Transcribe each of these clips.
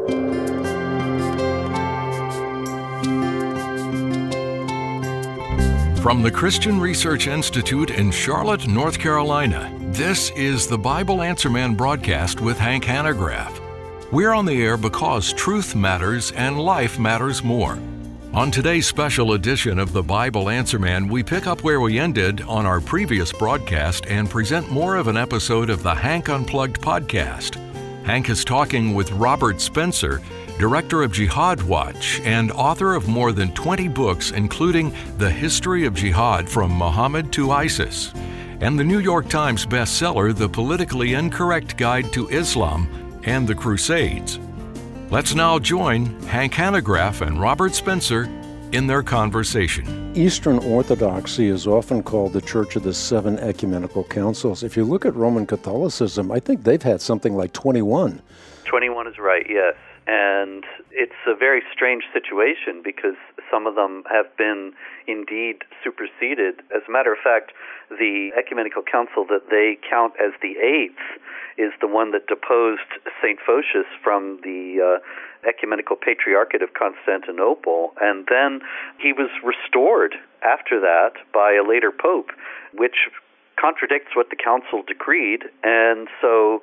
From the Christian Research Institute in Charlotte, North Carolina, this is the Bible Answer Man broadcast with Hank Hanegraaff. We're on the air because truth matters and life matters more. On today's special edition of the Bible Answer Man, we pick up where we ended on our previous broadcast and present more of an episode of the Hank Unplugged podcast. Hank is talking with Robert Spencer, Director of Jihad Watch and author of more than 20 books, including The History of Jihad from Muhammad to ISIS, and the New York Times bestseller, The Politically Incorrect Guide to Islam and the Crusades. Let's now join Hank Hanegraaff and Robert Spencer in their conversation. Eastern Orthodoxy is often called the Church of the Seven Ecumenical Councils. If you look at Roman Catholicism, I think they've had something like 21. 21 is right, yes. And it's a very strange situation because some of them have been indeed superseded. As a matter of fact, the Ecumenical Council that they count as the eighth is the one that deposed St. Photius from the Ecumenical Patriarchate of Constantinople, and then he was restored after that by a later pope, which contradicts what the council decreed, and so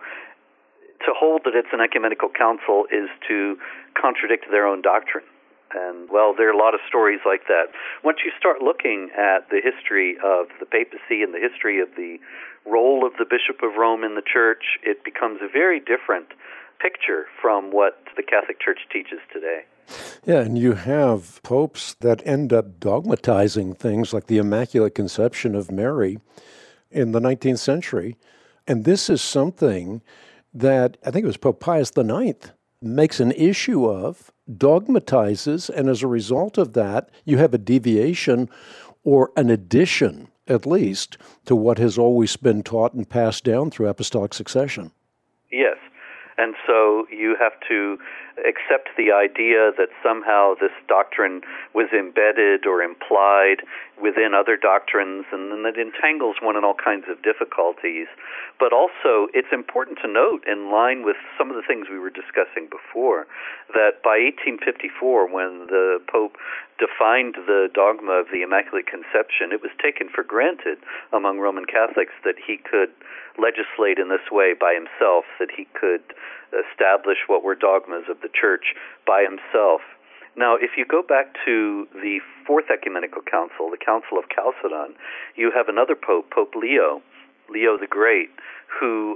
to hold that it's an ecumenical council is to contradict their own doctrine. And, well, there are a lot of stories like that. Once you start looking at the history of the papacy and the history of the role of the Bishop of Rome in the Church, it becomes a very different picture from what the Catholic Church teaches today. Yeah, and you have popes that end up dogmatizing things like the Immaculate Conception of Mary in the 19th century. And this is something that I think it was Pope Pius IX makes an issue of, dogmatizes, and as a result of that, you have a deviation or an addition, at least, to what has always been taught and passed down through apostolic succession. Yes, and so you have to accept the idea that somehow this doctrine was embedded or implied within other doctrines, and then it entangles one in all kinds of difficulties. But also, it's important to note, in line with some of the things we were discussing before, that by 1854, when the Pope defined the dogma of the Immaculate Conception, it was taken for granted among Roman Catholics that he could legislate in this way by himself, that he could establish what were dogmas of the Church by himself. Now, if you go back to the Fourth Ecumenical Council, the Council of Chalcedon, you have another pope, Pope Leo the Great, who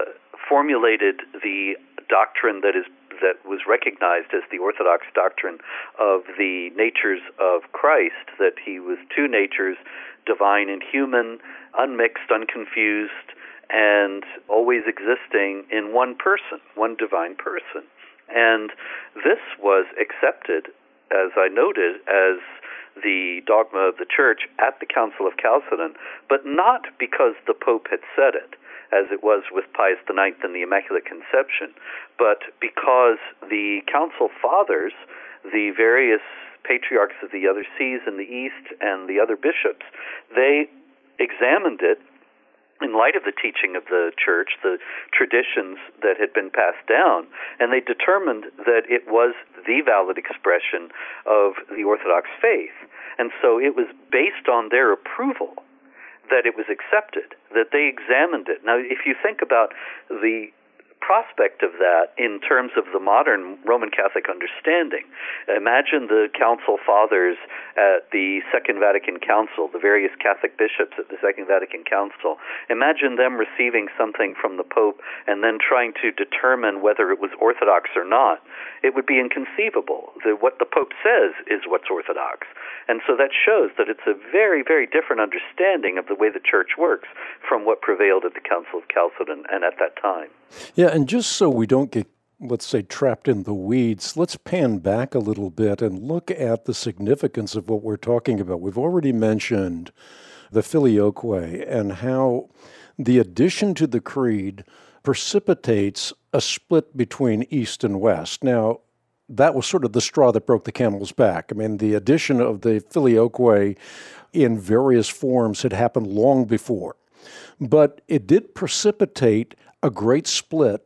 formulated the doctrine that was recognized as the Orthodox doctrine of the natures of Christ, that he was two natures, divine and human, unmixed, unconfused, and always existing in one person, one divine person. And this was accepted, as I noted, as the dogma of the Church at the Council of Chalcedon, but not because the Pope had said it, as it was with Pius IX and the Immaculate Conception, but because the Council Fathers, the various patriarchs of the other sees in the East and the other bishops, they examined it in light of the teaching of the Church, the traditions that had been passed down, and they determined that it was the valid expression of the Orthodox faith. And so it was based on their approval that it was accepted, that they examined it. Now, if you think about the prospect of that in terms of the modern Roman Catholic understanding, imagine the Council Fathers at the Second Vatican Council, the various Catholic bishops at the Second Vatican Council. Imagine them receiving something from the Pope and then trying to determine whether it was Orthodox or not. It would be inconceivable. What the Pope says is what's Orthodox. And so that shows that it's a very, very different understanding of the way the Church works from what prevailed at the Council of Chalcedon and at that time. Yeah, and just so we don't get, let's say, trapped in the weeds, let's pan back a little bit and look at the significance of what we're talking about. We've already mentioned the Filioque and how the addition to the creed precipitates a split between East and West. Now, that was sort of the straw that broke the camel's back. I mean, the addition of the Filioque in various forms had happened long before. But it did precipitate a great split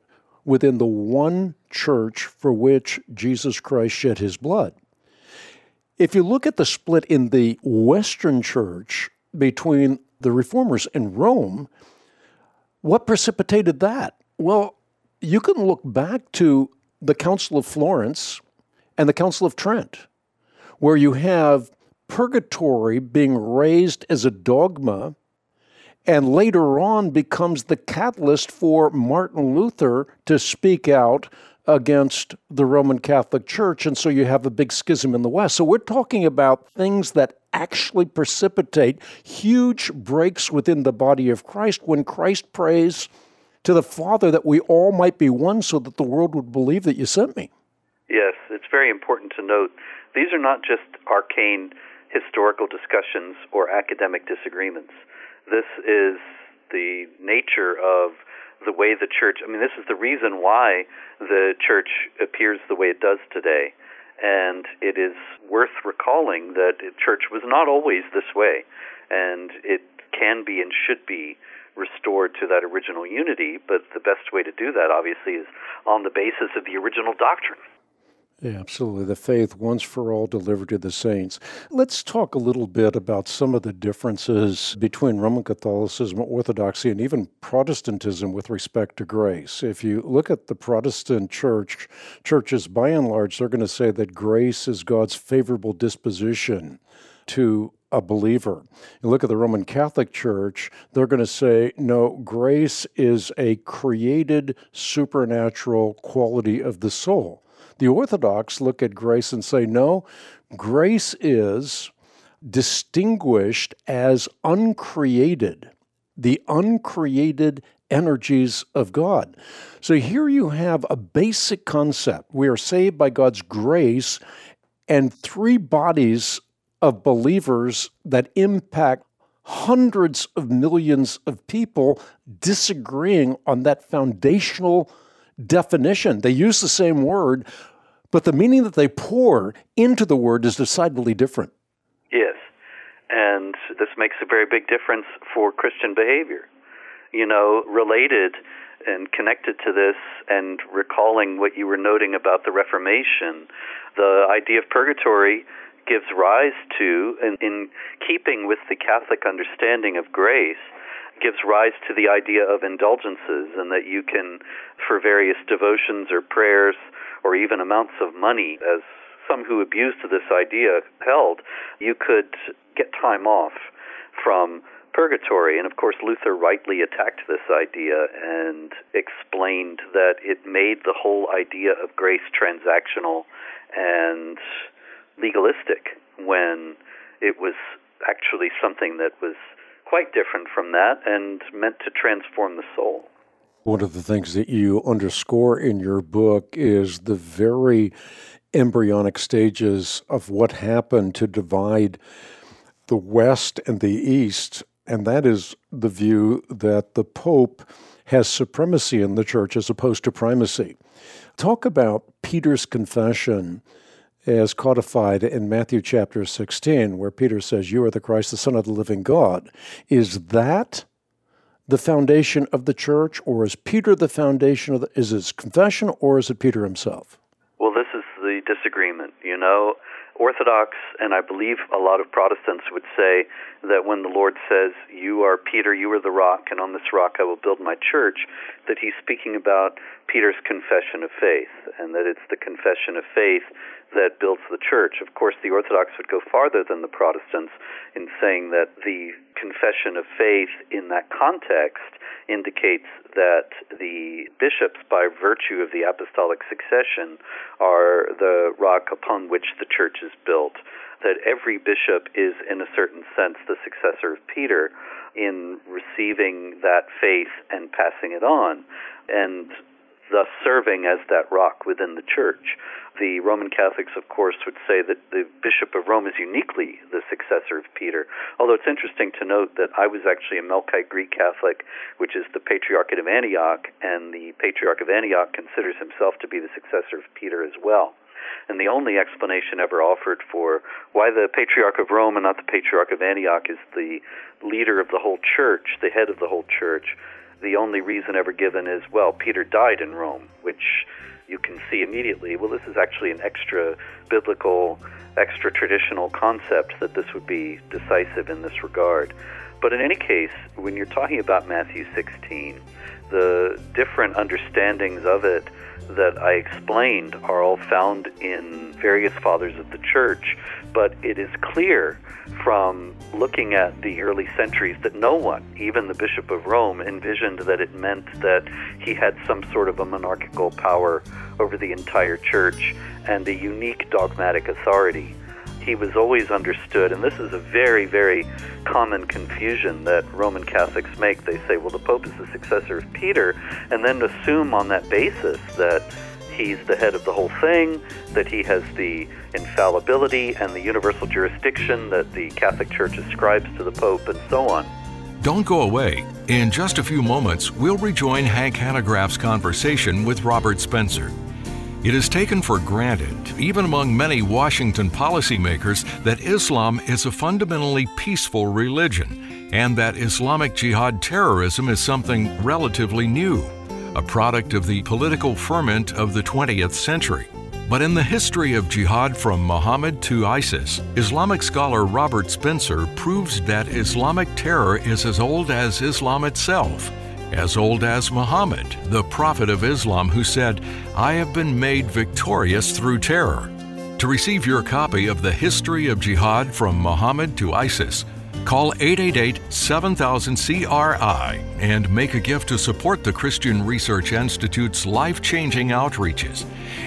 within the one church for which Jesus Christ shed his blood. If you look at the split in the Western Church between the Reformers and Rome, what precipitated that? Well, you can look back to the Council of Florence and the Council of Trent, where you have purgatory being raised as a dogma and later on becomes the catalyst for Martin Luther to speak out against the Roman Catholic Church, and so you have a big schism in the West. So we're talking about things that actually precipitate huge breaks within the body of Christ when Christ prays to the Father that we all might be one so that the world would believe that you sent me. Yes, it's very important to note these are not just arcane historical discussions or academic disagreements. This is the nature of the way the church, this is the reason why the church appears the way it does today. And it is worth recalling that the church was not always this way, and it can be and should be restored to that original unity, but the best way to do that, obviously, is on the basis of the original doctrine. Yeah, absolutely. The faith once for all delivered to the saints. Let's talk a little bit about some of the differences between Roman Catholicism, Orthodoxy, and even Protestantism with respect to grace. If you look at the Protestant churches, by and large, they're going to say that grace is God's favorable disposition to a believer. You look at the Roman Catholic Church, they're going to say, no, grace is a created supernatural quality of the soul. The Orthodox look at grace and say, no, grace is distinguished as uncreated, the uncreated energies of God. So here you have a basic concept. We are saved by God's grace, and three bodies of believers that impact hundreds of millions of people disagreeing on that foundational definition. They use the same word, but the meaning that they pour into the word is decidedly different. Yes, and this makes a very big difference for Christian behavior. Related and connected to this, and recalling what you were noting about the Reformation, the idea of purgatory gives rise to, and in keeping with the Catholic understanding of grace, gives rise to the idea of indulgences, and that you can, for various devotions or prayers or even amounts of money, as some who abused this idea held, you could get time off from purgatory. And of course, Luther rightly attacked this idea and explained that it made the whole idea of grace transactional and legalistic, when it was actually something that was quite different from that and meant to transform the soul. One of the things that you underscore in your book is the very embryonic stages of what happened to divide the West and the East, and that is the view that the Pope has supremacy in the church as opposed to primacy. Talk about Peter's confession as codified in Matthew chapter 16, where Peter says, "You are the Christ, the Son of the living God." Is that the foundation of the church, or is Peter the foundation of is his confession, or is it Peter himself? Well, this is the disagreement. Orthodox, and I believe a lot of Protestants would say that when the Lord says, "You are Peter, you are the rock, and on this rock I will build my church," that he's speaking about Peter's confession of faith, and that it's the confession of faith that builds the church. Of course, the Orthodox would go farther than the Protestants in saying that the confession of faith in that context indicates that the bishops, by virtue of the apostolic succession, are the rock upon which the church is built. That every bishop is, in a certain sense, the successor of Peter in receiving that faith and passing it on, and thus serving as that rock within the church. The Roman Catholics, of course, would say that the Bishop of Rome is uniquely the successor of Peter, although it's interesting to note that I was actually a Melkite Greek Catholic, which is the Patriarchate of Antioch, and the Patriarch of Antioch considers himself to be the successor of Peter as well. And the only explanation ever offered for why the Patriarch of Rome and not the Patriarch of Antioch is the leader of the whole church, the head of the whole church, the only reason ever given is, well, Peter died in Rome, which you can see immediately, well, this is actually an extra-biblical, extra-traditional concept that this would be decisive in this regard. But in any case, when you're talking about Matthew 16, the different understandings of it that I explained are all found in various fathers of the church, but it is clear from looking at the early centuries that no one, even the Bishop of Rome, envisioned that it meant that he had some sort of a monarchical power over the entire church and a unique dogmatic authority. He was always understood, and this is a very, very common confusion that Roman Catholics make. They say, well, the Pope is the successor of Peter, and then assume on that basis that he's the head of the whole thing, that he has the infallibility and the universal jurisdiction that the Catholic Church ascribes to the Pope, and so on. Don't go away. In just a few moments, we'll rejoin Hank Hanegraaff's conversation with Robert Spencer. It is taken for granted, even among many Washington policymakers, that Islam is a fundamentally peaceful religion and that Islamic jihad terrorism is something relatively new, a product of the political ferment of the 20th century. But in the history of jihad from Muhammad to ISIS, Islamic scholar Robert Spencer proves that Islamic terror is as old as Islam itself, as old as Muhammad, the prophet of Islam, who said, "I have been made victorious through terror." To receive your copy of The History of Jihad from Muhammad to ISIS, call 888-7000-CRI and make a gift to support the Christian Research Institute's life-changing outreaches.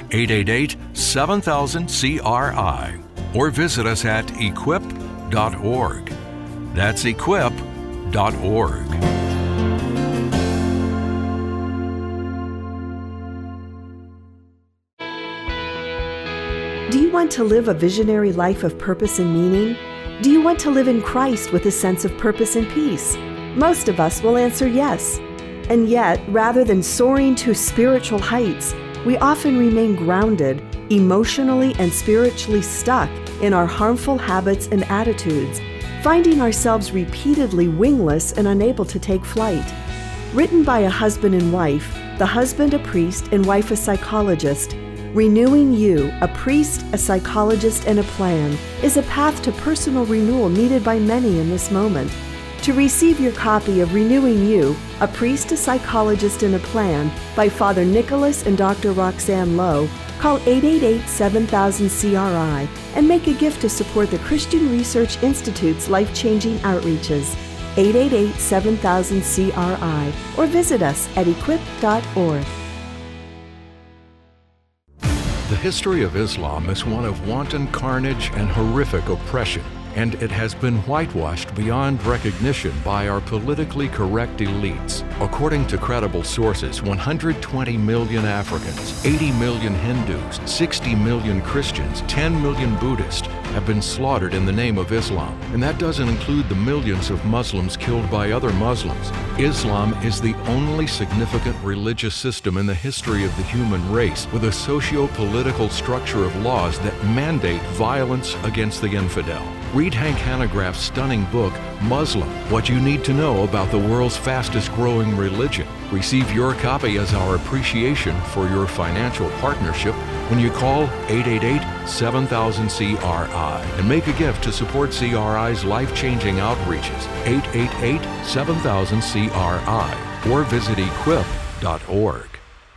888-7000-CRI, or visit us at equip.org. That's equip.org. Do you want to live a visionary life of purpose and meaning? Do you want to live in Christ with a sense of purpose and peace? Most of us will answer yes. And yet, rather than soaring to spiritual heights, we often remain grounded, emotionally and spiritually stuck in our harmful habits and attitudes, finding ourselves repeatedly wingless and unable to take flight. Written by a husband and wife, the husband a priest and wife a psychologist, Renewing You, a priest, a psychologist, and a plan is a path to personal renewal needed by many in this moment. To receive your copy of Renewing You, a priest, a psychologist, and a plan by Father Nicholas and Dr. Roxanne Lowe, call 888-7000-CRI and make a gift to support the Christian Research Institute's life-changing outreaches. 888-7000-CRI or visit us at equip.org. The history of Islam is one of wanton carnage and horrific oppression, and it has been whitewashed beyond recognition by our politically correct elites. According to credible sources, 120 million Africans, 80 million Hindus, 60 million Christians, 10 million Buddhists have been slaughtered in the name of Islam. And that doesn't include the millions of Muslims killed by other Muslims. Islam is the only significant religious system in the history of the human race with a socio-political structure of laws that mandate violence against the infidel. Read Hank Hanegraaff's stunning book, Muslim, What You Need to Know About the World's Fastest Growing Religion. Receive your copy as our appreciation for your financial partnership when you call 888-7000-CRI and make a gift to support CRI's life-changing outreaches, 888-7000-CRI, or visit equip.org.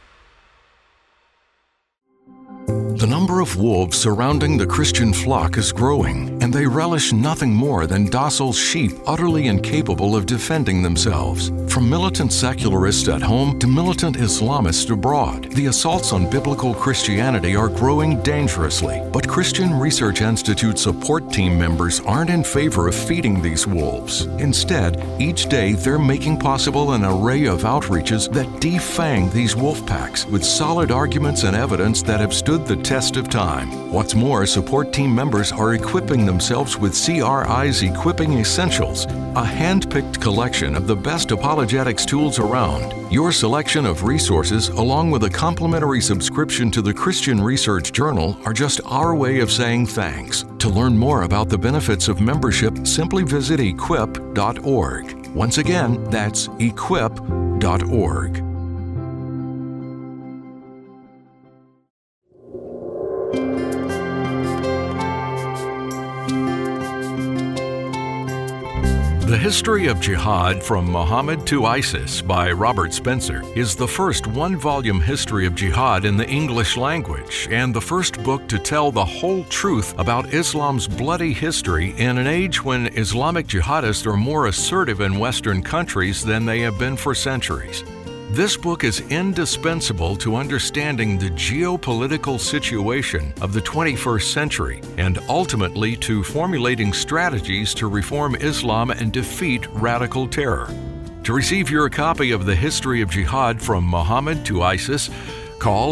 The number of wolves surrounding the Christian flock is growing, and they relish nothing more than docile sheep utterly incapable of defending themselves. From militant secularists at home to militant Islamists abroad, the assaults on biblical Christianity are growing dangerously. But Christian Research Institute support team members aren't in favor of feeding these wolves. Instead, each day they're making possible an array of outreaches that defang these wolf packs with solid arguments and evidence that have stood the test of time. What's more, support team members are equipping themselves with CRI's Equipping Essentials, a hand-picked collection of the best apologetics tools around. Your selection of resources, along with a complimentary subscription to the Christian Research Journal, are just our way of saying thanks. To learn more about the benefits of membership, simply visit equip.org. Once again, that's equip.org. The History of Jihad from Muhammad to ISIS by Robert Spencer is the first one-volume history of jihad in the English language and the first book to tell the whole truth about Islam's bloody history in an age when Islamic jihadists are more assertive in Western countries than they have been for centuries. This book is indispensable to understanding the geopolitical situation of the 21st century and ultimately to formulating strategies to reform Islam and defeat radical terror. To receive your copy of The History of Jihad from Muhammad to ISIS, call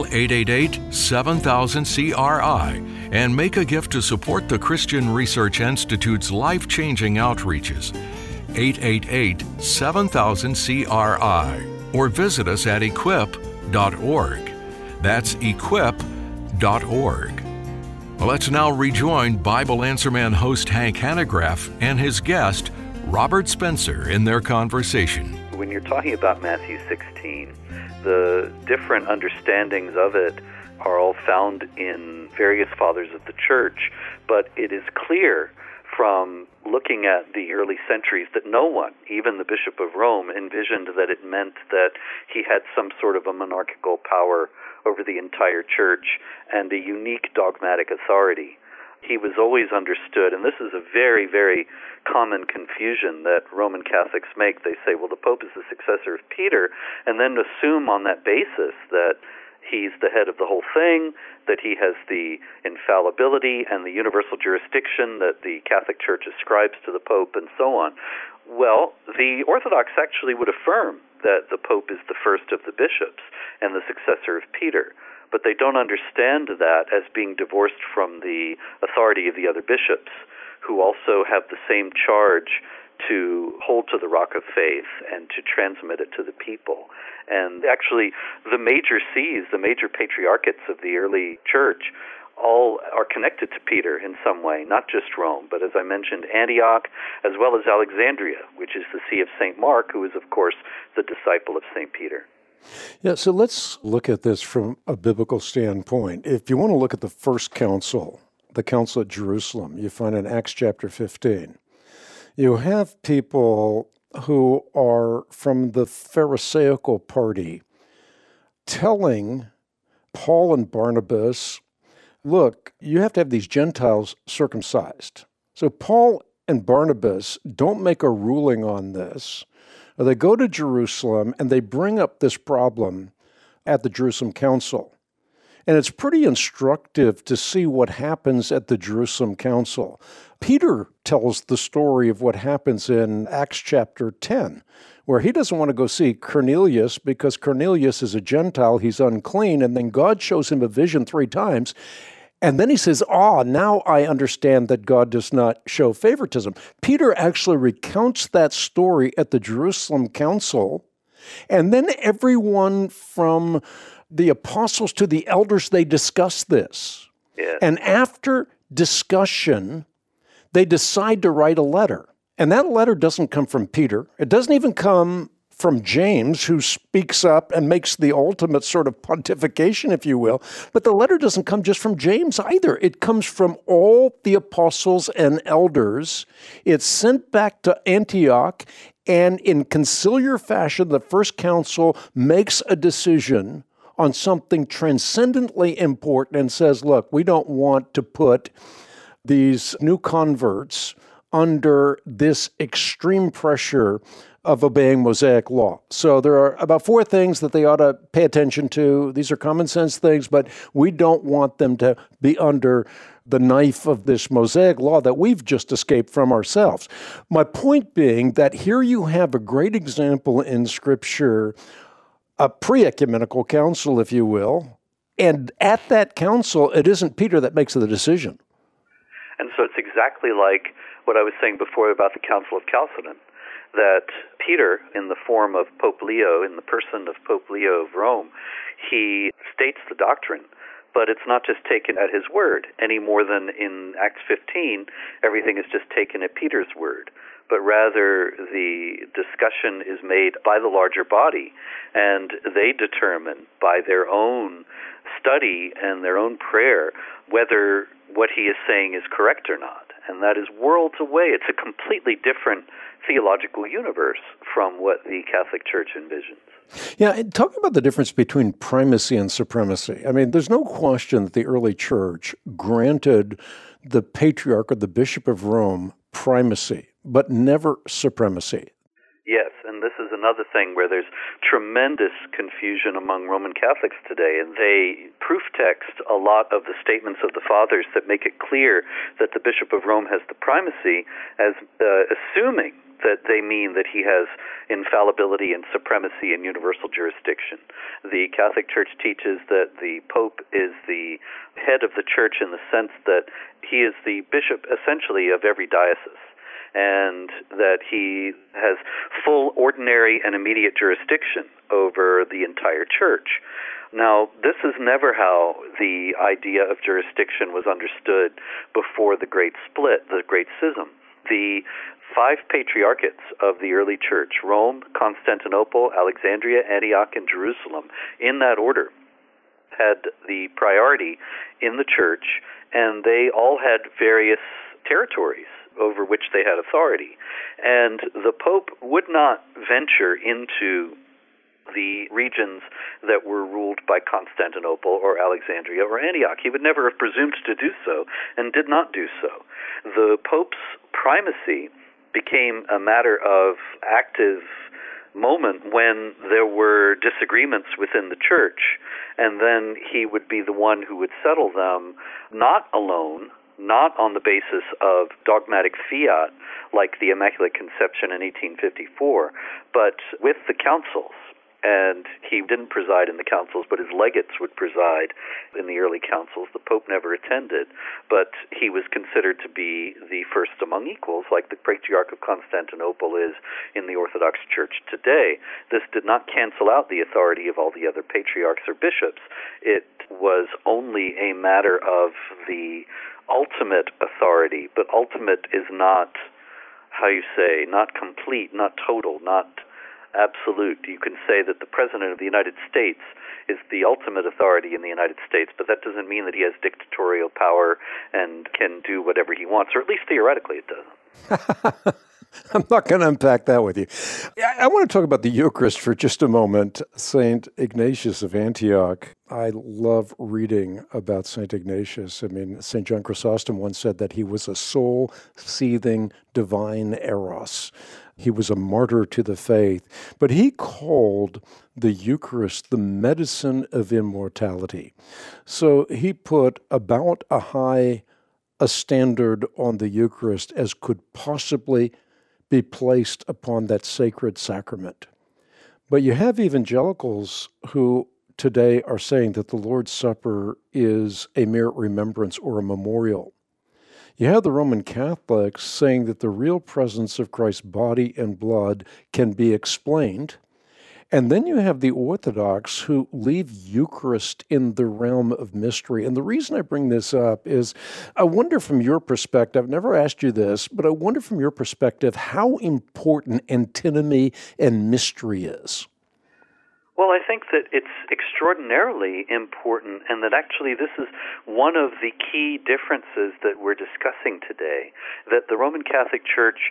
888-7000-CRI and make a gift to support the Christian Research Institute's life-changing outreaches. 888-7000-CRI. Or visit us at equip.org. That's equip.org. Well, let's now rejoin Bible Answer Man host Hank Hanegraaff and his guest, Robert Spencer, in their conversation. When you're talking about Matthew 16, the different understandings of it are all found in various fathers of the church, but it is clear from looking at the early centuries that no one, even the Bishop of Rome, envisioned that it meant that he had some sort of a monarchical power over the entire church and a unique dogmatic authority. He was always understood, and this is a very, very common confusion that Roman Catholics make. They say, well, the Pope is the successor of Peter, and then assume on that basis that he's the head of the whole thing, that he has the infallibility and the universal jurisdiction that the Catholic Church ascribes to the Pope, and so on. Well, the Orthodox actually would affirm that the Pope is the first of the bishops and the successor of Peter, but they don't understand that as being divorced from the authority of the other bishops, who also have the same charge to hold to the rock of faith and to transmit it to the people. And actually, the major sees, the major patriarchates of the early church, all are connected to Peter in some way, not just Rome, but as I mentioned, Antioch, as well as Alexandria, which is the see of St. Mark, who is, of course, the disciple of St. Peter. Yeah, so let's look at this from a biblical standpoint. If you want to look at the first council, the Council at Jerusalem, you find in Acts chapter 15. You have people who are from the Pharisaical party telling Paul and Barnabas, look, you have to have these Gentiles circumcised. So Paul and Barnabas don't make a ruling on this. They go to Jerusalem and they bring up this problem at the Jerusalem Council. And it's pretty instructive to see what happens at the Jerusalem Council. Peter tells the story of what happens in Acts chapter 10, where he doesn't want to go see Cornelius because Cornelius is a Gentile, he's unclean, and then God shows him a vision 3 times. And then he says, now I understand that God does not show favoritism. Peter actually recounts that story at the Jerusalem Council, and then everyone from the apostles to the elders, they discuss this. Yeah. And after discussion, they decide to write a letter. And that letter doesn't come from Peter. It doesn't even come from James, who speaks up and makes the ultimate sort of pontification, if you will. But the letter doesn't come just from James either. It comes from all the apostles and elders. It's sent back to Antioch, and in conciliar fashion, the first council makes a decision on something transcendently important and says, look, we don't want to put these new converts under this extreme pressure of obeying Mosaic law. So there are about 4 things that they ought to pay attention to. These are common sense things, but we don't want them to be under the knife of this Mosaic law that we've just escaped from ourselves. My point being that here you have a great example in Scripture, a pre-ecumenical council, if you will, and at that council, it isn't Peter that makes the decision. And so it's exactly like what I was saying before about the Council of Chalcedon, that Peter, in the form of Pope Leo, in the person of Pope Leo of Rome, he states the doctrine, but it's not just taken at his word, any more than in Acts 15, everything is just taken at Peter's word. but rather the discussion is made by the larger body, and they determine by their own study and their own prayer whether what he is saying is correct or not. And that is worlds away. It's a completely different theological universe from what the Catholic Church envisions. Yeah, and talk about the difference between primacy and supremacy. I mean, there's no question that the early church granted the patriarch or the Bishop of Rome primacy, but never supremacy. Yes, and this is another thing where there's tremendous confusion among Roman Catholics today, and they proof text a lot of the statements of the fathers that make it clear that the Bishop of Rome has the primacy as assuming that they mean that he has infallibility and supremacy and universal jurisdiction. The Catholic Church teaches that the Pope is the head of the Church in the sense that he is the bishop essentially of every diocese, and that he has full ordinary and immediate jurisdiction over the entire church. Now, this is never how the idea of jurisdiction was understood before the Great Split, the Great Schism. The 5 patriarchates of the early church, Rome, Constantinople, Alexandria, Antioch, and Jerusalem, in that order, had the priority in the church, and they all had various territories over which they had authority. And the Pope would not venture into the regions that were ruled by Constantinople or Alexandria or Antioch. He would never have presumed to do so and did not do so. The Pope's primacy became a matter of active moment when there were disagreements within the church, and then he would be the one who would settle them, not alone, not on the basis of dogmatic fiat like the Immaculate Conception in 1854, but with the councils. And he didn't preside in the councils, but his legates would preside in the early councils. The Pope never attended, but he was considered to be the first among equals, like the Patriarch of Constantinople is in the Orthodox Church today. This did not cancel out the authority of all the other patriarchs or bishops. It was only a matter of the ultimate authority, but ultimate is not, not complete, not total, not absolute. You can say that the President of the United States is the ultimate authority in the United States, but that doesn't mean that he has dictatorial power and can do whatever he wants, or at least theoretically it doesn't. I'm not going to unpack that with you. I want to talk about the Eucharist for just a moment. St. Ignatius of Antioch. I love reading about St. Ignatius. I mean, St. John Chrysostom once said that he was a soul-seething divine eros. He was a martyr to the faith, but he called the Eucharist the medicine of immortality. So he put about as high a standard on the Eucharist as could possibly be placed upon that sacred sacrament. But you have evangelicals who today are saying that the Lord's Supper is a mere remembrance or a memorial. You have the Roman Catholics saying that the real presence of Christ's body and blood can be explained. And then you have the Orthodox who leave Eucharist in the realm of mystery. And the reason I bring this up is I wonder from your perspective, I've never asked you this, but I wonder from your perspective how important antinomy and mystery is. Well, I think that it's extraordinarily important, and that actually this is one of the key differences that we're discussing today, that the Roman Catholic Church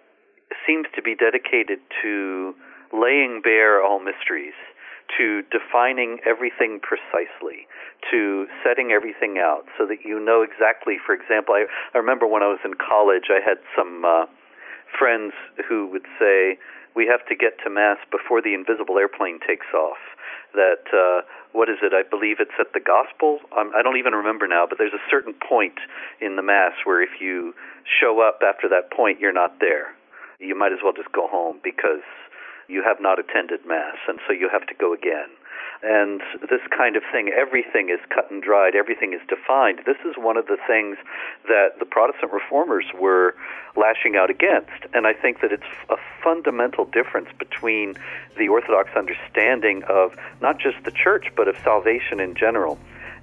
seems to be dedicated to laying bare all mysteries, to defining everything precisely, to setting everything out so that you know exactly. For example, I remember when I was in college, I had some friends who would say, we have to get to Mass before the invisible airplane takes off. That, what is it? I believe it's at the Gospel. I don't even remember now, but there's a certain point in the Mass where if you show up after that point, you're not there. You might as well just go home because you have not attended Mass, and so you have to go again. And this kind of thing, everything is cut and dried, everything is defined. This is one of the things that the Protestant reformers were lashing out against. And I think that it's a fundamental difference between the Orthodox understanding of not just the Church, but of salvation in general.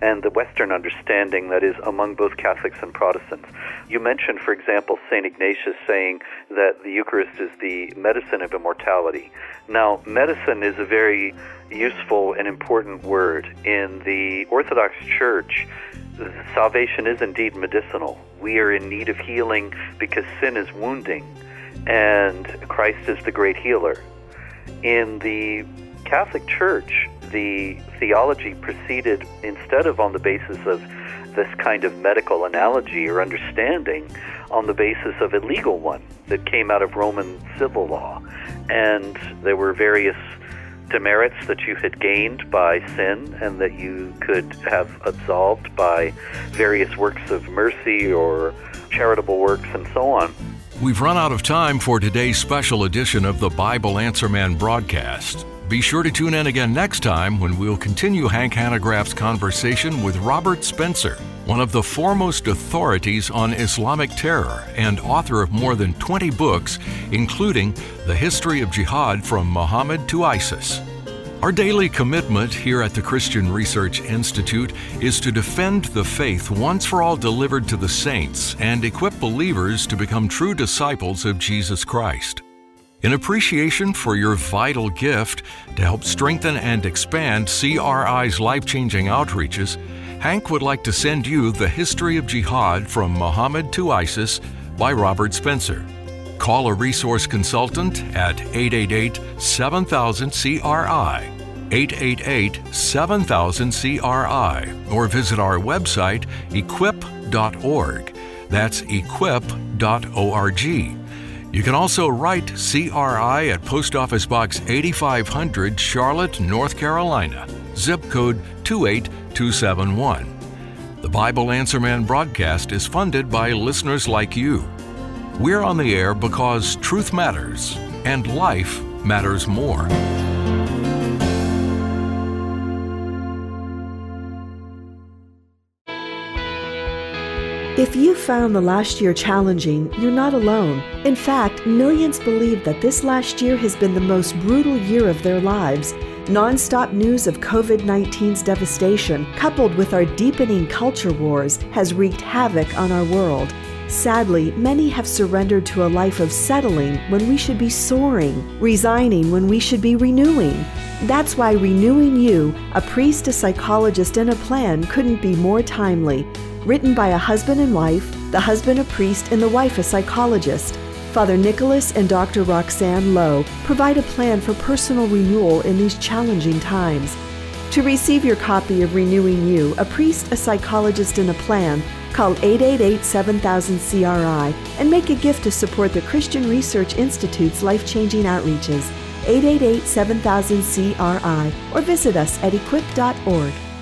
and the Western understanding that is among both Catholics and Protestants. You mentioned, for example, St. Ignatius saying that the Eucharist is the medicine of immortality. Now, medicine is a very useful and important word. In the Orthodox Church, salvation is indeed medicinal. We are in need of healing because sin is wounding, and Christ is the great healer. In the Catholic Church, the theology proceeded, instead of on the basis of this kind of medical analogy or understanding, on the basis of a legal one that came out of Roman civil law. And there were various demerits that you had gained by sin and that you could have absolved by various works of mercy or charitable works and so on. We've run out of time for today's special edition of the Bible Answer Man broadcast. Be sure to tune in again next time when we'll continue Hank Hanegraaff's conversation with Robert Spencer, one of the foremost authorities on Islamic terror and author of more than 20 books, including The History of Jihad from Muhammad to ISIS. Our daily commitment here at the Christian Research Institute is to defend the faith once for all delivered to the saints and equip believers to become true disciples of Jesus Christ. In appreciation for your vital gift to help strengthen and expand CRI's life-changing outreaches, Hank would like to send you The History of Jihad from Muhammad to ISIS by Robert Spencer. Call a resource consultant at 888-7000-CRI, 888-7000-CRI, or visit our website, equip.org. That's equip.org. You can also write CRI at Post Office Box 8500, Charlotte, North Carolina, zip code 28271. The Bible Answer Man broadcast is funded by listeners like you. We're on the air because truth matters and life matters more. If you found the last year challenging, you're not alone. In fact, millions believe that this last year has been the most brutal year of their lives. Non-stop news of COVID-19's devastation, coupled with our deepening culture wars, has wreaked havoc on our world. Sadly, many have surrendered to a life of settling when we should be soaring, resigning when we should be renewing. That's why Renewing You, a priest, a psychologist, and a plan couldn't be more timely. Written by a husband and wife, the husband a priest and the wife a psychologist. Father Nicholas and Dr. Roxanne Lowe provide a plan for personal renewal in these challenging times. To receive your copy of Renewing You, a priest, a psychologist, and a plan, call 888-7000-CRI and make a gift to support the Christian Research Institute's life-changing outreaches. 888-7000-CRI or visit us at equip.org.